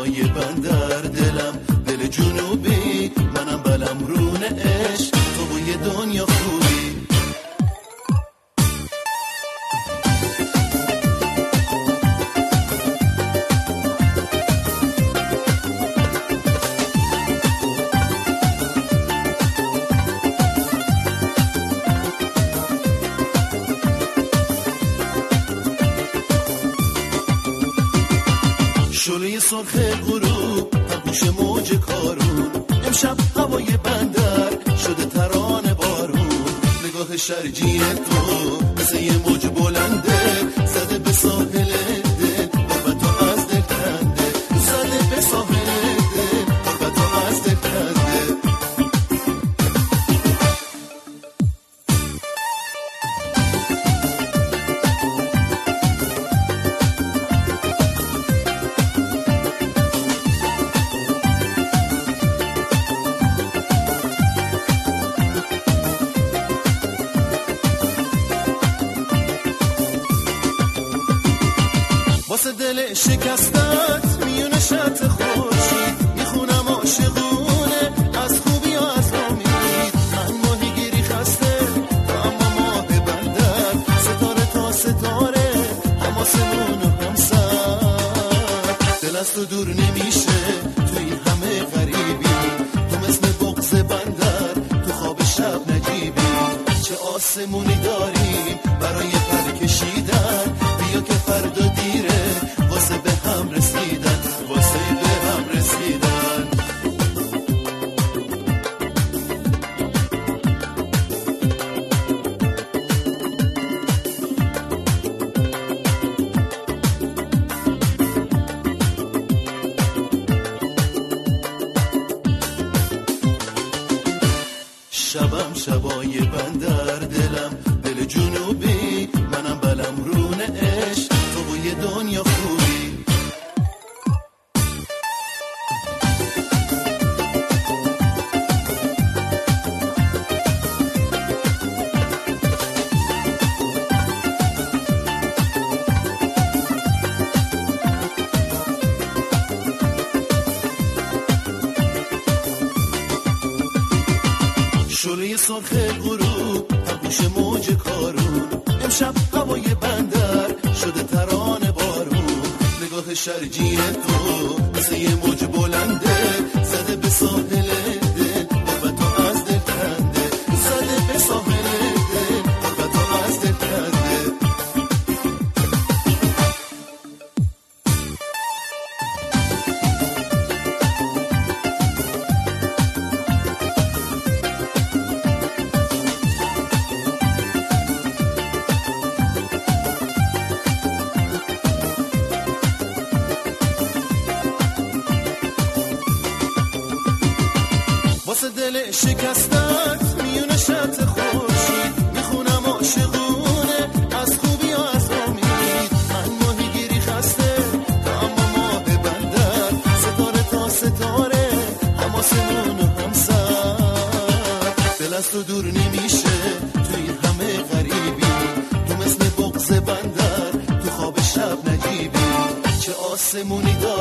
شبای بندر دلم دل جنوبی منم بلم رونه عشق تو بوی دنیا خوبی شعله سرخ غروب همگوش موج کارون امشب هوای بندر شده ترانه بارون نگاه شرجین تو مثل یه موج بلنده زده به ساحل دل غربتو از دل کنده زده به ساحل دل غربتو از دل کنده واسه دل شکستت میونه شط خورشید میخونم عاشقونه از خوبی و از امید من ماهیگیری خسته تو اما ماه بندر ستاره تا ستاره هم آسمون و هم سر دل از تو دور نمیشه تو این همه غریبی تو مثل بغض بندر تو خواب شب نجیبی چه آسمونی داریم برای پر کشیدن بیا که فردا دیره واسه به هم رسیدن واسه به هم رسیدن شبم شبای بندر دلم دل جنوبی منم بلم رونه عشق تو بوی دنیا خوبی شعله سرخ غروب همگوش موج کارون امشب هوای بندر شده ترانه بارون نگاه شرجین تو مثل یه موج بلنده زده به ساحل دل غربتو از دل کنده زده به ساحل دل غربتو از دل کنده واسه دل شکستت میونه شط خورشید میخونم عاشقونه از خوبی و از امید من ماهیگیری خسته تو اما ماه بندر ستاره تا ستاره هم آسمون و هم سر دل از تو دور نمیشه تو این همه غریبی تو مثل بغض بندر تو خواب شب نجیبی چه آسمونی دار